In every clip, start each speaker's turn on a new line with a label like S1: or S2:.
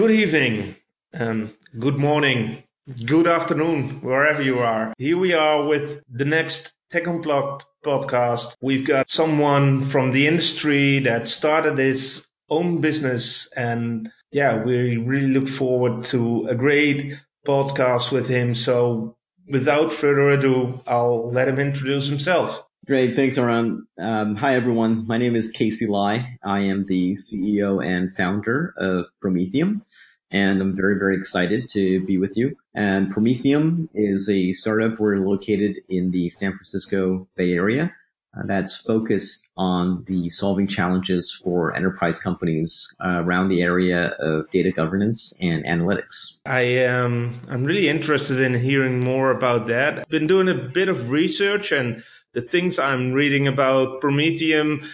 S1: Good evening, good morning, good afternoon, wherever you are. Here we are with the next Tech Unplugged podcast. We've got someone from the industry that started his own business, and we really look forward to a great podcast with him. So without further ado, I'll let him introduce himself.
S2: Great. Thanks, Aran. Hi, everyone. My name is Casey Lai. I am the CEO and founder of Prometheum, and I'm very, very excited to be with you. And Prometheum is a startup. We're located in the San Francisco Bay Area that's focused on the solving challenges for enterprise companies around the area of data governance and analytics.
S1: I'm really interested in hearing more about that. I've been doing a bit of research, and the things I'm reading about Prometheum,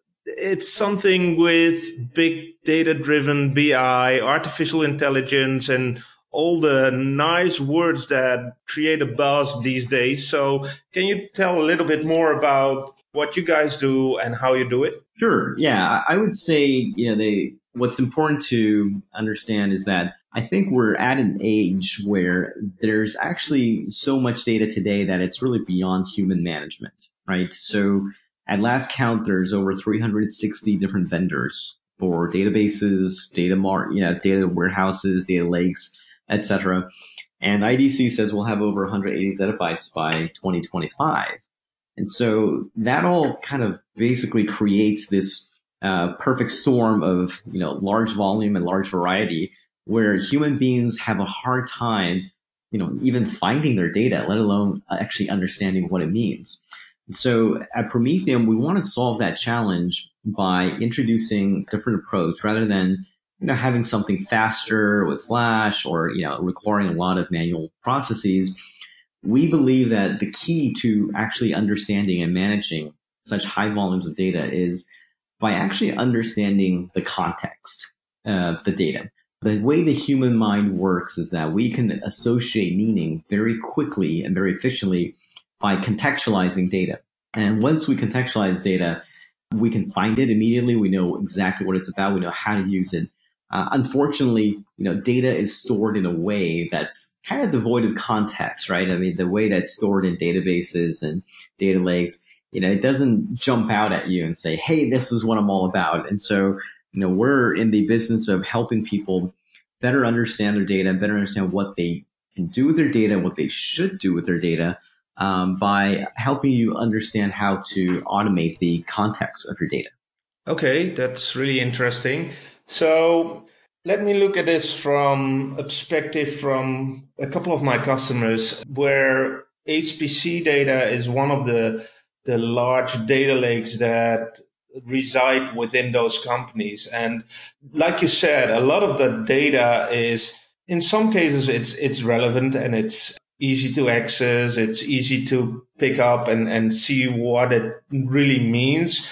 S1: it's something with big data-driven BI, artificial intelligence, and all the nice words that create a buzz these days. So can you tell a little bit more about what you guys do and how you do it?
S2: Sure. Yeah, I would say, what's important to understand is that I think we're at an age where there's actually so much data today that it's really beyond human management, right? So at last count, there's over 360 different vendors for databases, data warehouses, data lakes, etc. And IDC says we'll have over 180 zettabytes by 2025. And so that all kind of basically creates this perfect storm of, large volume and large variety where human beings have a hard time, even finding their data, let alone actually understanding what it means. And so at Prometheum, we want to solve that challenge by introducing a different approach rather than, having something faster with Flash or, requiring a lot of manual processes. We believe that the key to actually understanding and managing such high volumes of data is by actually understanding the context of the data. The way the human mind works is that we can associate meaning very quickly and very efficiently by contextualizing data. And once we contextualize data, we can find it immediately. We know exactly what it's about. We know how to use it. Unfortunately, data is stored in a way that's kind of devoid of context, right? I mean, the way that's stored in databases and data lakes, it doesn't jump out at you and say, hey, this is what I'm all about. And so, we're in the business of helping people better understand their data, better understand what they can do with their data, what they should do with their data, by helping you understand how to automate the context of your data.
S1: Okay, that's really interesting. So let me look at this from a perspective from a couple of my customers where HPC data is one of the large data lakes that reside within those companies. And like you said, a lot of the data is, in some cases, it's relevant and it's easy to access. It's easy to pick up and see what it really means.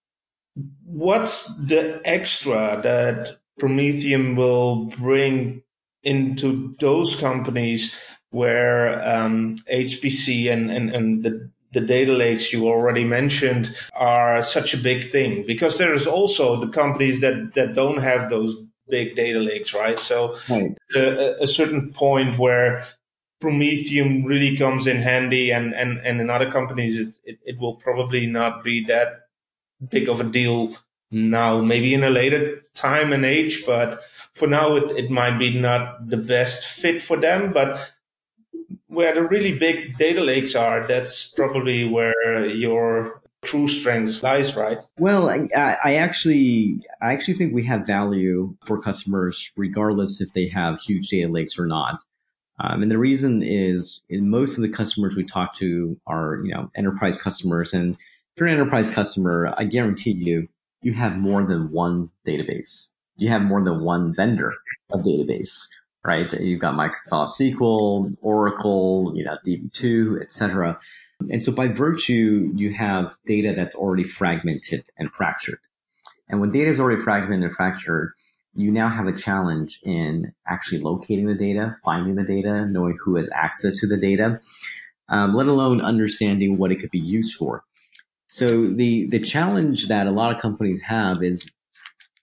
S1: What's the extra that Prometheum will bring into those companies where HPC and the data lakes you already mentioned are such a big thing? Because there is also the companies that don't have those big data lakes, right? So
S2: right.
S1: A certain point where Prometheum really comes in handy, and in other companies it will probably not be that big of a deal now, maybe in a later time and age, but for now it might be not the best fit for them. But where the really big data lakes are, that's probably where your true strength lies, right?
S2: Well, I actually think we have value for customers regardless if they have huge data lakes or not. And the reason is, in most of the customers we talk to are, enterprise customers. And if you're an enterprise customer, I guarantee you have more than one database. You have more than one vendor of database, right? You've got Microsoft SQL, Oracle, DB2, etc. And so by virtue, you have data that's already fragmented and fractured. And when data is already fragmented and fractured, you now have a challenge in actually locating the data, finding the data, knowing who has access to the data, let alone understanding what it could be used for. So the challenge that a lot of companies have is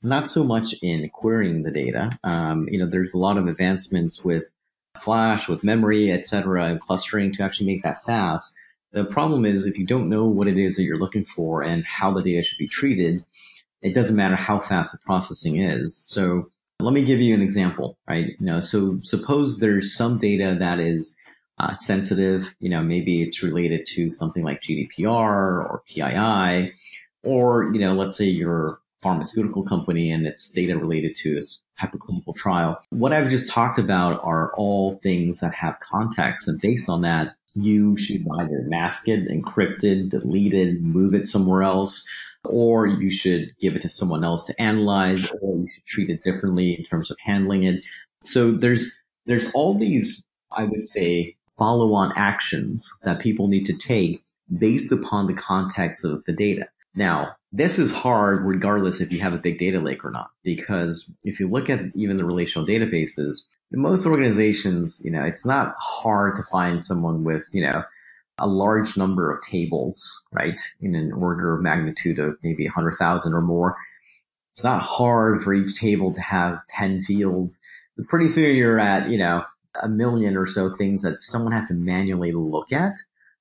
S2: not so much in querying the data. There's a lot of advancements with flash, with memory, et cetera, and clustering to actually make that fast. The problem is if you don't know what it is that you're looking for and how the data should be treated, it doesn't matter how fast the processing is. So let me give you an example, right? So suppose there's some data that is sensitive, maybe it's related to something like GDPR or PII, or, let's say you're a pharmaceutical company and it's data related to a type of clinical trial. What I've just talked about are all things that have context, and based on that, you should either mask it, encrypt it, delete it, move it somewhere else, or you should give it to someone else to analyze, or you should treat it differently in terms of handling it. So there's all these, I would say, follow-on actions that people need to take based upon the context of the data. Now, this is hard regardless if you have a big data lake or not, because if you look at even the relational databases, most organizations, it's not hard to find someone with, a large number of tables, right, in an order of magnitude of maybe 100,000 or more. It's not hard for each table to have 10 fields. But pretty soon you're at, a million or so things that someone has to manually look at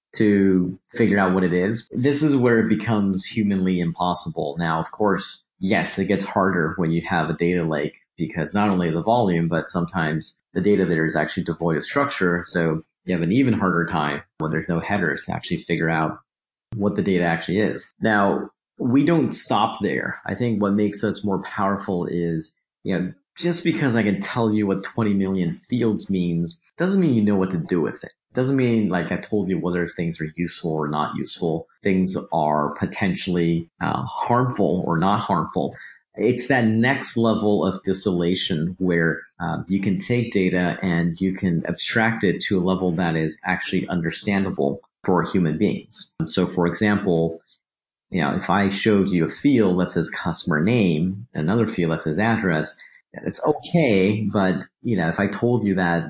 S2: to figure out what it is. This is where it becomes humanly impossible. Now, of course, yes, it gets harder when you have a data lake because not only the volume, but sometimes the data there is actually devoid of structure. So you have an even harder time when there's no headers to actually figure out what the data actually is. Now, we don't stop there. I think what makes us more powerful is, just because I can tell you what 20 million fields means doesn't mean you know what to do with it. Doesn't mean, like I told you, whether things are useful or not useful. Things are potentially harmful or not harmful. It's that next level of distillation where you can take data and you can abstract it to a level that is actually understandable for human beings. So, for example, if I showed you a field that says customer name, another field that says address, it's okay. But, if I told you that,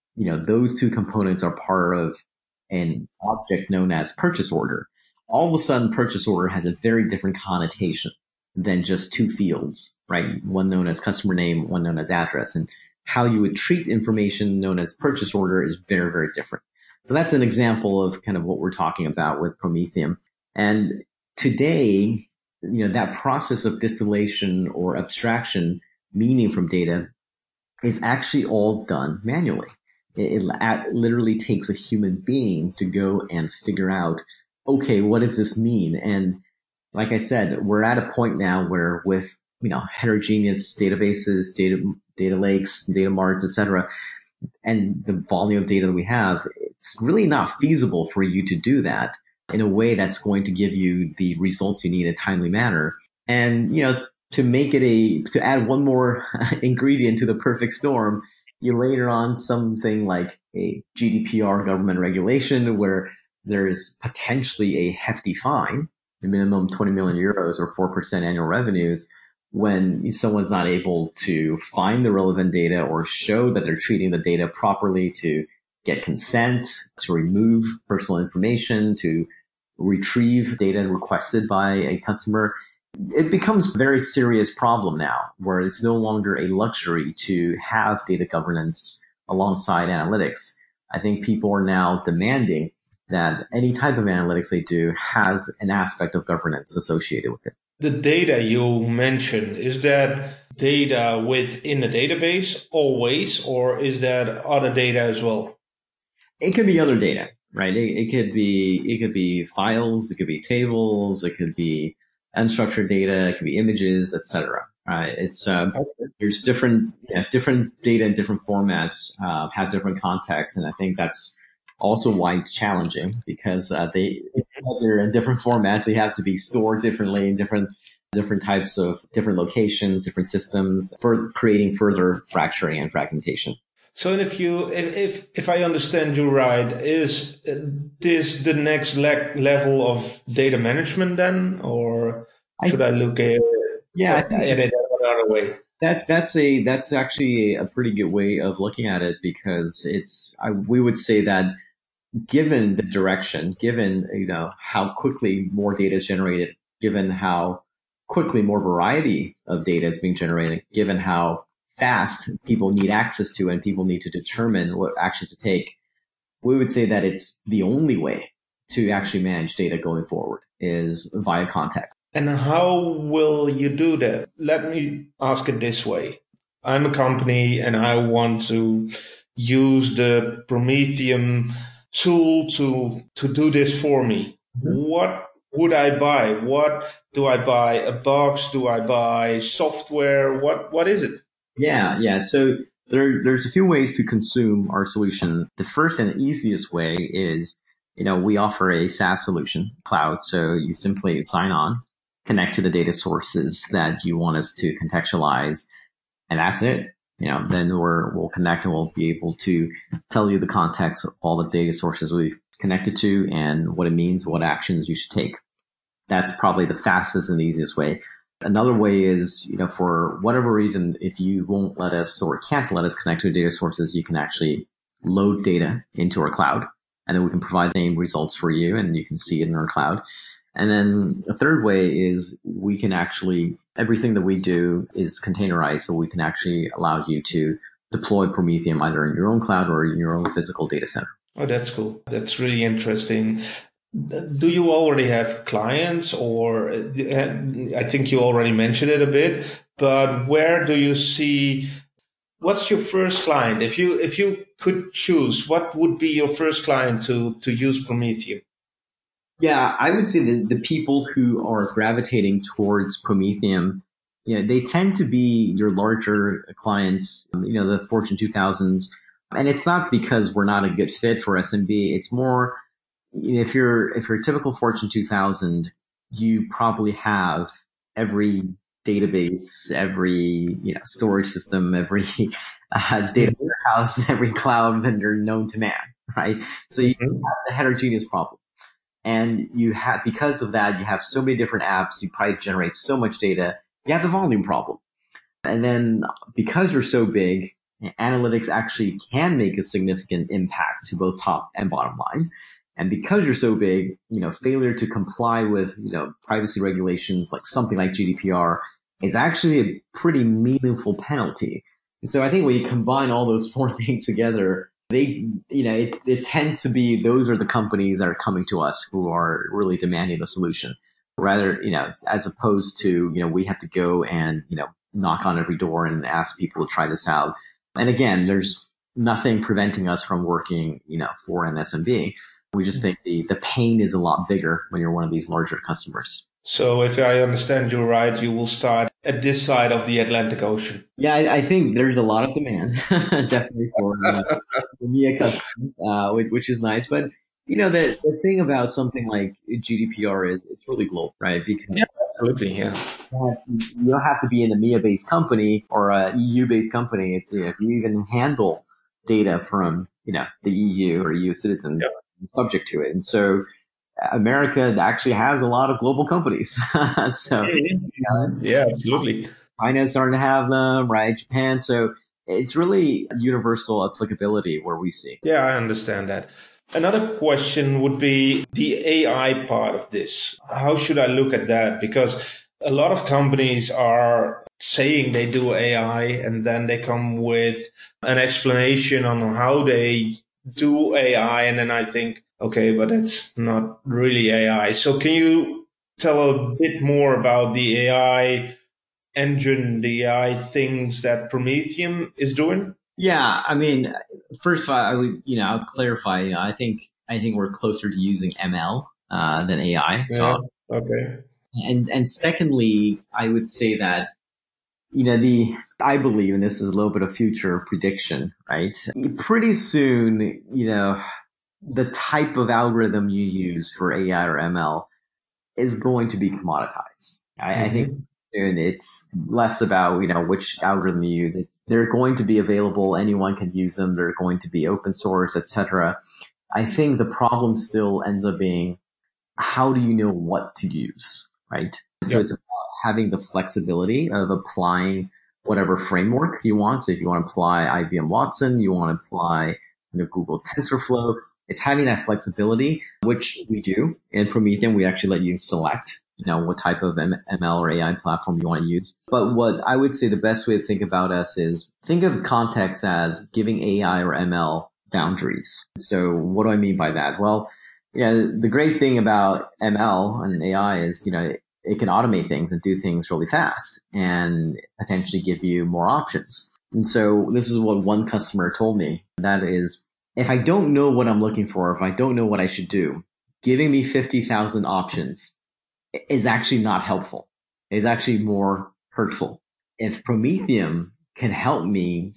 S2: those two components are part of an object known as purchase order, all of a sudden purchase order has a very different connotation than just two fields, right? One known as customer name, one known as address. And how you would treat information known as purchase order is very, very different. So that's an example of kind of what we're talking about with Prometheum. And today, that process of distillation or abstraction, meaning from data, is actually all done manually. It literally takes a human being to go and figure out, okay, what does this mean? And like I said, we're at a point now where with, heterogeneous databases, data lakes, data marts, et cetera, and the volume of data that we have, it's really not feasible for you to do that in a way that's going to give you the results you need in a timely manner. And, to make it to add one more ingredient to the perfect storm, you later on something like a GDPR government regulation where there is potentially a hefty fine, the minimum 20 million euros or 4% annual revenues, when someone's not able to find the relevant data or show that they're treating the data properly, to get consent, to remove personal information, to retrieve data requested by a customer. It becomes a very serious problem now where it's no longer a luxury to have data governance alongside analytics. I think people are now demanding that any type of analytics they do has an aspect of governance associated with it.
S1: The data you mentioned, is that data within a database always, or is that other data as well?
S2: It could be other data, right? It could be files, it could be tables, it could be unstructured data, it could be images, etc. Right? It's there's different data in different formats have different contexts, and I think that's also why it's challenging because because they're in different formats, they have to be stored differently in different types of different locations, different systems, for creating further fracturing and fragmentation.
S1: So if I understand you right, is this the next level of data management then, or should I look at it another way?
S2: That's actually a pretty good way of looking at it because we would say that given the direction, given how quickly more data is generated, given how quickly more variety of data is being generated, given how fast people need access to and people need to determine what action to take. We would say that it's the only way to actually manage data going forward is via context.
S1: And how will you do that? Let me ask it this way. I'm a company and I want to use the Prometheum tool to do this for me. Mm-hmm. What would I buy? What do I buy? A box? Do I buy software? What is it?
S2: Yeah. So there's a few ways to consume our solution. The first and easiest way is, we offer a SaaS solution, cloud. So you simply sign on, connect to the data sources that you want us to contextualize, and that's it. Then we'll connect and we'll be able to tell you the context of all the data sources we've connected to and what it means, what actions you should take. That's probably the fastest and easiest way. Another way is, for whatever reason, if you won't let us or can't let us connect to data sources, you can actually load data into our cloud, and then we can provide the same results for you and you can see it in our cloud. And then the third way is we can actually, everything that we do is containerized, so we can actually allow you to deploy Prometheum either in your own cloud or in your own physical data center.
S1: Oh, that's cool. That's really interesting. Do you already have clients, or I think you already mentioned it a bit, but where do you see, what's your first client? If you could choose, what would be your first client to use Prometheum?
S2: Yeah, I would say that the people who are gravitating towards Prometheum, they tend to be your larger clients, the Fortune 2000s. And it's not because we're not a good fit for SMB. It's more, if you're a typical Fortune 2000, you probably have every database, every storage system, every data warehouse, every cloud vendor known to man, right? So you have the heterogeneous problem. And because of that, you have so many different apps, you probably generate so much data, you have the volume problem. And then because you're so big, analytics actually can make a significant impact to both top and bottom line. And because you're so big, failure to comply with, privacy regulations, like something like GDPR, is actually a pretty meaningful penalty. And so I think when you combine all those four things together, it tends to be, those are the companies that are coming to us who are really demanding the solution. Rather, as opposed to, we have to go and, knock on every door and ask people to try this out. And again, there's nothing preventing us from working, for an SMB. We just think the pain is a lot bigger when you're one of these larger customers. So
S1: if I understand you right, you will start at this side of the Atlantic Ocean.
S2: Yeah, I think there's a lot of demand, definitely for EMEA customers, which is nice. But, the thing about something like GDPR is it's really global, right? Because
S1: absolutely, yeah.
S2: You don't have to be an EMEA-based company or a EU-based company. It's, if you even handle data from, the EU or EU citizens, subject to it. And so America actually has a lot of global companies. So
S1: yeah, absolutely.
S2: China's starting to have them, right? Japan. So it's really universal applicability where we see.
S1: Yeah, I understand that. Another question would be the AI part of this. How should I look at that? Because a lot of companies are saying they do AI and then they come with an explanation on how they do AI. And then I think, okay, but that's not really AI. So can you tell a bit more about the AI engine, the AI things that Prometheum is doing?
S2: Yeah, I mean, first I would, I'll clarify. I think we're closer to using ML than AI. So,
S1: okay.
S2: And secondly, I would say that I believe, and this is a little bit of future prediction, right? Pretty soon, the type of algorithm you use for AI or ML is going to be commoditized. I think. And it's less about, which algorithm you use. They're going to be available. Anyone can use them. They're going to be open source, etc. I think the problem still ends up being, how do you know what to use, right? So it's about having the flexibility of applying whatever framework you want. So if you want to apply IBM Watson, you want to apply Google's TensorFlow, it's having that flexibility, which we do. In Prometheum, we actually let you select what type of ML or AI platform you want to use. But what I would say the best way to think about us is think of context as giving AI or ML boundaries. So what do I mean by that? Well, the great thing about ML and AI is, it can automate things and do things really fast and potentially give you more options. And so this is what one customer told me. That is, if I don't know what I'm looking for, if I don't know what I should do, giving me 50,000 options is actually not helpful. It's actually more hurtful. If Prometheum can help me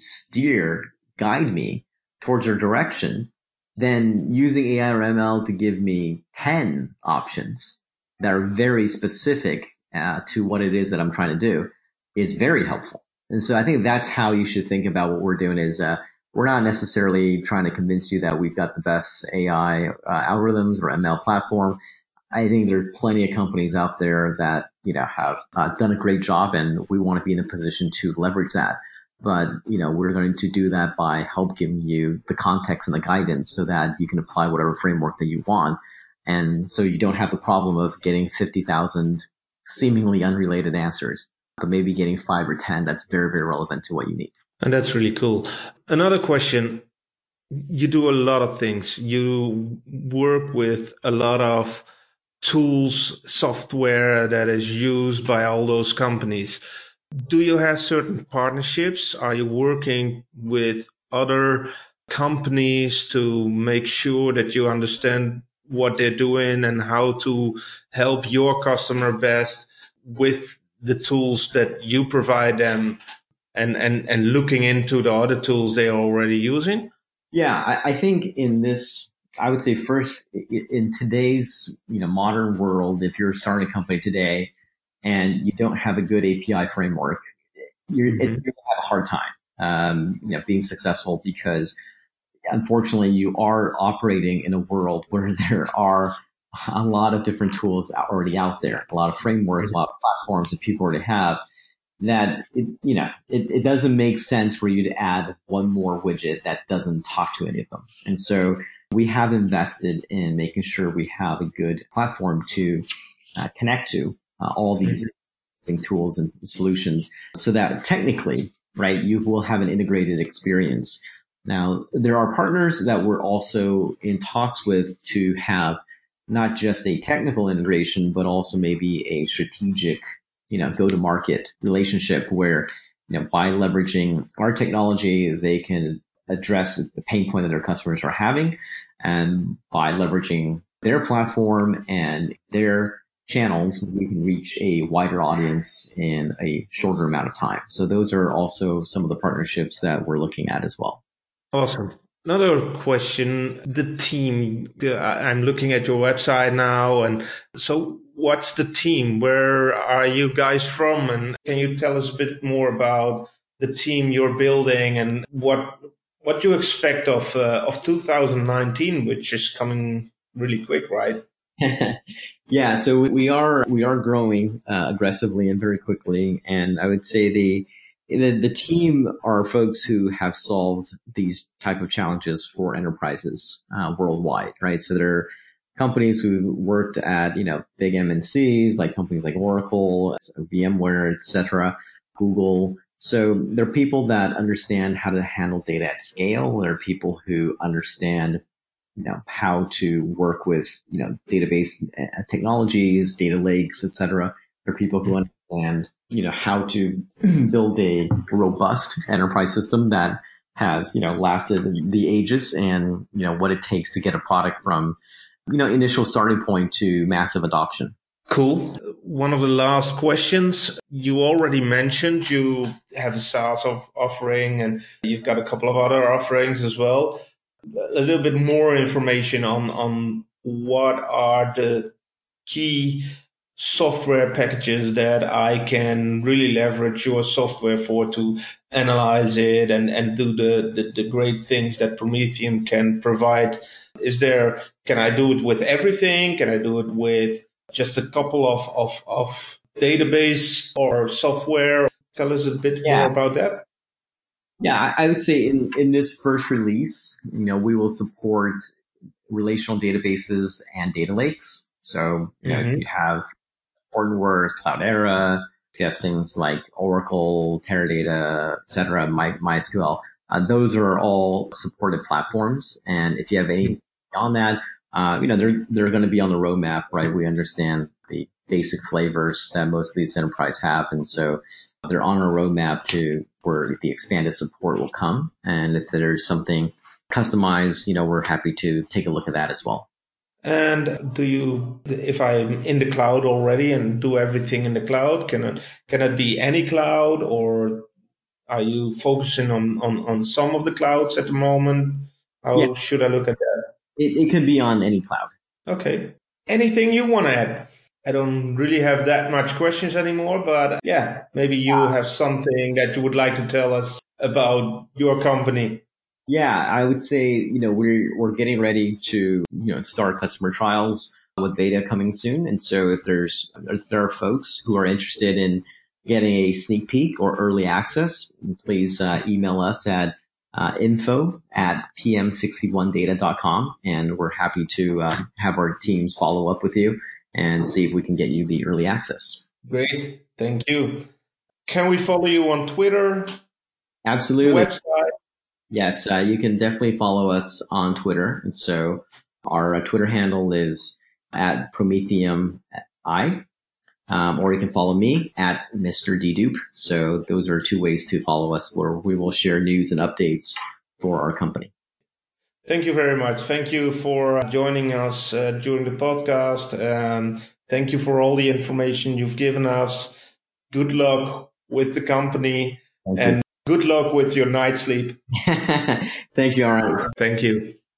S2: guide me towards a direction, then using AI or ML to give me 10 options that are very specific to what it is that I'm trying to do is very helpful. And so I think that's how you should think about what we're doing is we're not necessarily trying to convince you that we've got the best AI algorithms or ML platform. I think there are plenty of companies out there that, have done a great job, and we want to be in a position to leverage that. But, we're going to do that by help giving you the context and the guidance so that you can apply whatever framework that you want. And so you don't have the problem of getting 50,000 seemingly unrelated answers, but maybe getting 5 or 10 that's very, very relevant to what you need.
S1: And that's really cool. Another question. You do a lot of things. You work with a lot of tools, software that is used by all those companies. Do you have certain partnerships? Are you working with other companies to make sure that you understand what they're doing and how to help your customer best with the tools that you provide them and looking into the other tools they're already using?
S2: Yeah, I think in this, I would say first in today's modern world, if you're starting a company today and you don't have a good API framework, you're going to have a hard time being successful, because unfortunately you are operating in a world where there are a lot of different tools already out there, a lot of frameworks, a lot of platforms that people already have, that it doesn't make sense for you to add one more widget that doesn't talk to any of them. And so we have invested in making sure we have a good platform to connect to all these tools and solutions, so that technically, right, you will have an integrated experience. Now, there are partners that we're also in talks with to have not just a technical integration, but also maybe a strategic go-to-market relationship where, by leveraging our technology, they can address the pain point that their customers are having. And by leveraging their platform and their channels, we can reach a wider audience in a shorter amount of time. So those are also some of the partnerships that we're looking at as well.
S1: Awesome. Another question, the team. I'm looking at your website now. And so what's the team? Where are you guys from? And can you tell us a bit more about the team you're building and what you expect of 2019, which is coming really quick, right?
S2: Yeah, so we are growing aggressively and very quickly. And I would say the team are folks who have solved these type of challenges for enterprises worldwide, right? So they're companies who worked at big MNCs, like companies like Oracle, VMware, etc., Google. So they're people that understand how to handle data at scale. They're people who understand how to work with database technologies, data lakes, etc. They're people who understand how to build a robust enterprise system that has, lasted the ages, and, what it takes to get a product from, initial starting point to massive adoption.
S1: Cool. One of the last questions, you already mentioned you have a SaaS offering and you've got a couple of other offerings as well. A little bit more information on what are the key software packages that I can really leverage your software for to analyze it and do the great things that Prometheum can provide. Can I do it with everything? Can I do it with just a couple of database or software? Tell us a bit more about that.
S2: Yeah, I would say in this first release, we will support relational databases and data lakes. So, if you have Hortonworks, Cloudera. You have things like Oracle, Teradata, etc., MySQL. Those are all supported platforms. And if you have anything on that, they're going to be on the roadmap, right? We understand the basic flavors that most of these enterprises have. And so they're on a roadmap to where the expanded support will come. And if there's something customized, we're happy to take a look at that as well.
S1: And if I'm in the cloud already and do everything in the cloud, can it be any cloud, or are you focusing on some of the clouds at the moment? How should I look at that?
S2: It could be on any cloud.
S1: Okay. Anything you want to add? I don't really have that much questions anymore, but maybe you have something that you would like to tell us about your company.
S2: Yeah, I would say, we're getting ready to, start customer trials with beta coming soon. And so if there are folks who are interested in getting a sneak peek or early access, please email us at info@pm61data.com. And we're happy to have our teams follow up with you and see if we can get you the early access.
S1: Great. Thank you. Can we follow you on Twitter?
S2: Absolutely.
S1: The website?
S2: Yes, you can definitely follow us on Twitter. And so our Twitter handle is at PrometheumI, or you can follow me at Mr. Dedupe. So those are two ways to follow us where we will share news and updates for our company.
S1: Thank you very much. Thank you for joining us during the podcast. Thank you for all the information you've given us. Good luck with the company and good luck with your night sleep.
S2: Thank you. All right.
S1: Thank you.